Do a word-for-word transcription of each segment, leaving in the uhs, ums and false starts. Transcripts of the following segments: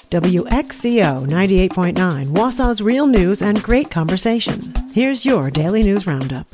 W X C O ninety-eight point nine, Wausau's real news and great conversation. Here's your Daily News Roundup.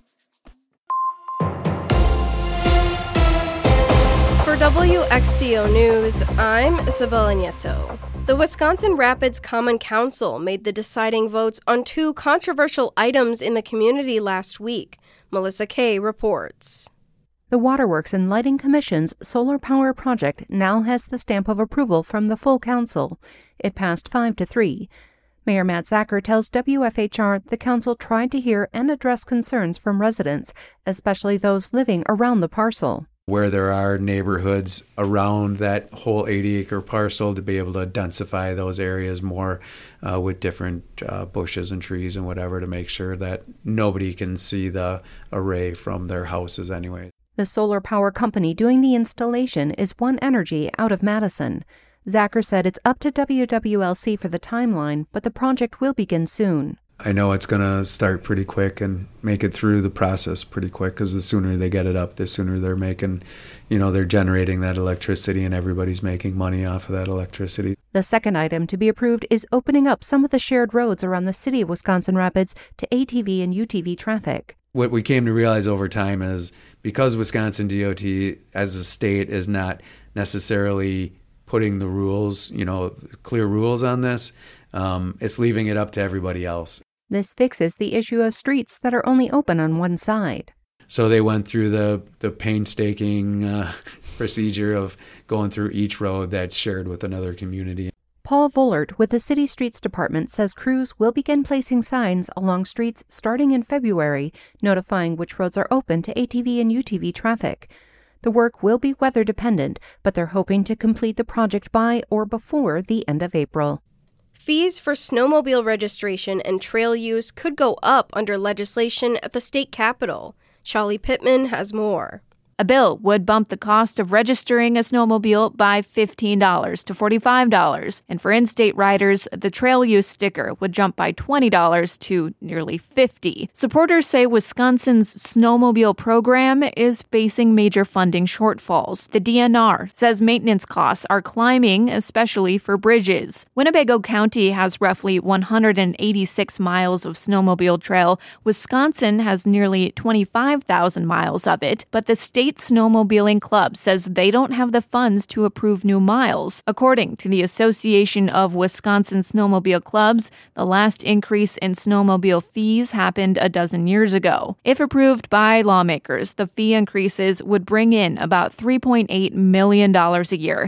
For W X C O News, I'm Isabella Nieto. The Wisconsin Rapids Common Council made the deciding votes on two controversial items in the community last week. Melissa Kay reports. The Waterworks and Lighting Commission's solar power project now has the stamp of approval from the full council. It passed five to three. Mayor Matt Zacher tells W F H R the council tried to hear and address concerns from residents, especially those living around the parcel. Where there are neighborhoods around that whole eighty acre parcel, to be able to densify those areas more uh, with different uh, bushes and trees and whatever, to make sure that nobody can see the array from their houses anyway. The solar power company doing the installation is One Energy out of Madison. Zacher said it's up to W W L C for the timeline, but the project will begin soon. I know it's going to start pretty quick and make it through the process pretty quick, because the sooner they get it up, the sooner they're making, you know, they're generating that electricity and everybody's making money off of that electricity. The second item to be approved is opening up some of the shared roads around the city of Wisconsin Rapids to A T V and U T V traffic. What we came to realize over time is because Wisconsin D O T as a state is not necessarily putting the rules, you know, clear rules on this, um, it's leaving it up to everybody else. This fixes the issue of streets that are only open on one side. So they went through the, the painstaking uh, procedure of going through each road that's shared with another community. Paul Vollert with the City Streets Department says crews will begin placing signs along streets starting in February, notifying which roads are open to A T V and U T V traffic. The work will be weather dependent, but they're hoping to complete the project by or before the end of April. Fees for snowmobile registration and trail use could go up under legislation at the state capitol. Shali Pittman has more. A bill would bump the cost of registering a snowmobile by fifteen dollars to forty-five dollars. And for in-state riders, the trail use sticker would jump by twenty dollars to nearly fifty dollars. Supporters say Wisconsin's snowmobile program is facing major funding shortfalls. The D N R says maintenance costs are climbing, especially for bridges. Winnebago County has roughly one hundred eighty-six miles of snowmobile trail. Wisconsin has nearly twenty-five thousand miles of it, but the state State Snowmobiling Club says they don't have the funds to approve new miles. According to the Association of Wisconsin Snowmobile Clubs, the last increase in snowmobile fees happened a dozen years ago. If approved by lawmakers, the fee increases would bring in about three point eight million dollars a year.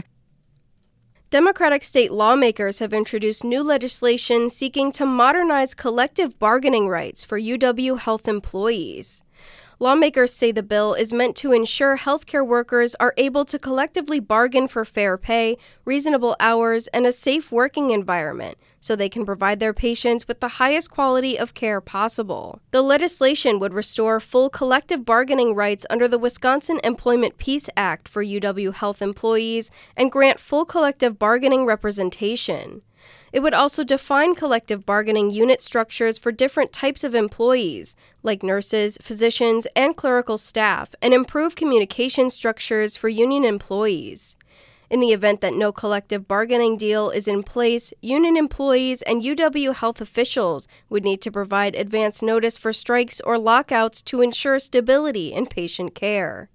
Democratic state lawmakers have introduced new legislation seeking to modernize collective bargaining rights for U W Health employees. Lawmakers say the bill is meant to ensure healthcare workers are able to collectively bargain for fair pay, reasonable hours, and a safe working environment so they can provide their patients with the highest quality of care possible. The legislation would restore full collective bargaining rights under the Wisconsin Employment Peace Act for U W Health employees and grant full collective bargaining representation. It would also define collective bargaining unit structures for different types of employees, like nurses, physicians, and clerical staff, and improve communication structures for union employees. In the event that no collective bargaining deal is in place, union employees and U W Health officials would need to provide advance notice for strikes or lockouts to ensure stability in patient care.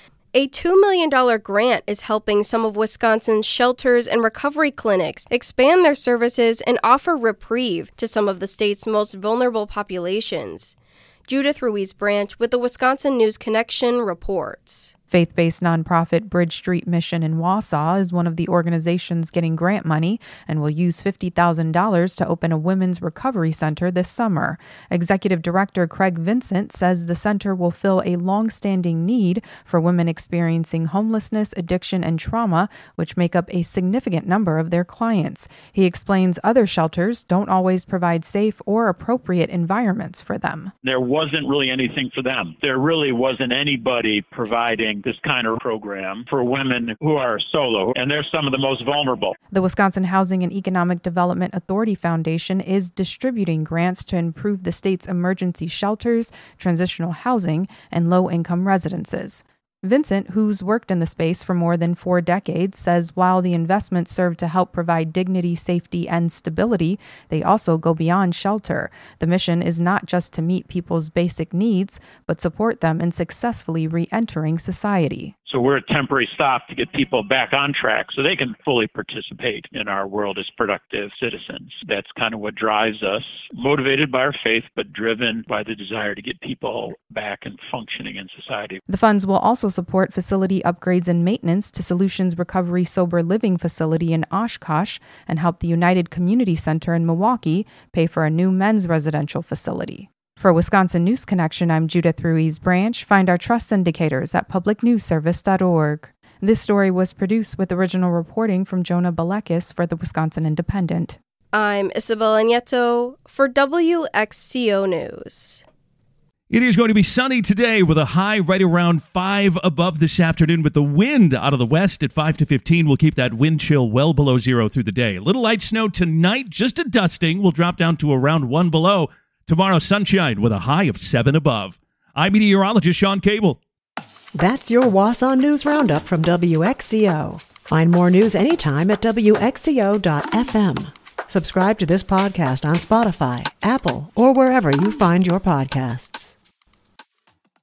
A two million dollars grant is helping some of Wisconsin's shelters and recovery clinics expand their services and offer reprieve to some of the state's most vulnerable populations. Judith Ruiz Branch with the Wisconsin News Connection reports. Faith-based nonprofit Bridge Street Mission in Wausau is one of the organizations getting grant money and will use fifty thousand dollars to open a women's recovery center this summer. Executive Director Craig Vincent says the center will fill a long-standing need for women experiencing homelessness, addiction, and trauma, which make up a significant number of their clients. He explains other shelters don't always provide safe or appropriate environments for them. There wasn't really anything for them. There really wasn't anybody providing this kind of program for women who are solo, and they're some of the most vulnerable. The Wisconsin Housing and Economic Development Authority Foundation is distributing grants to improve the state's emergency shelters, transitional housing, and low-income residences. Vincent, who's worked in the space for more than four decades, says while the investments serve to help provide dignity, safety, and stability, they also go beyond shelter. The mission is not just to meet people's basic needs, but support them in successfully re-entering society. So we're a temporary stop to get people back on track so they can fully participate in our world as productive citizens. That's kind of what drives us, motivated by our faith, but driven by the desire to get people back and functioning in society. The funds will also support facility upgrades and maintenance to Solutions Recovery Sober Living facility in Oshkosh and help the United Community Center in Milwaukee pay for a new men's residential facility. For Wisconsin News Connection, I'm Judith Ruiz Branch. Find our trust indicators at public news service dot org. This story was produced with original reporting from Jonah Balekis for the Wisconsin Independent. I'm Isabella Nieto for W X C O News. It is going to be sunny today with a high right around five above this afternoon, with the wind out of the west at five to fifteen. We'll keep that wind chill well below zero through the day. A little light snow tonight, just a dusting. We'll drop down to around one below. Tomorrow, sunshine with a high of seven above. I'm meteorologist Sean Cable. That's your Wausau News Roundup from W X C O. Find more news anytime at W X C O dot F M. Subscribe to this podcast on Spotify, Apple, or wherever you find your podcasts.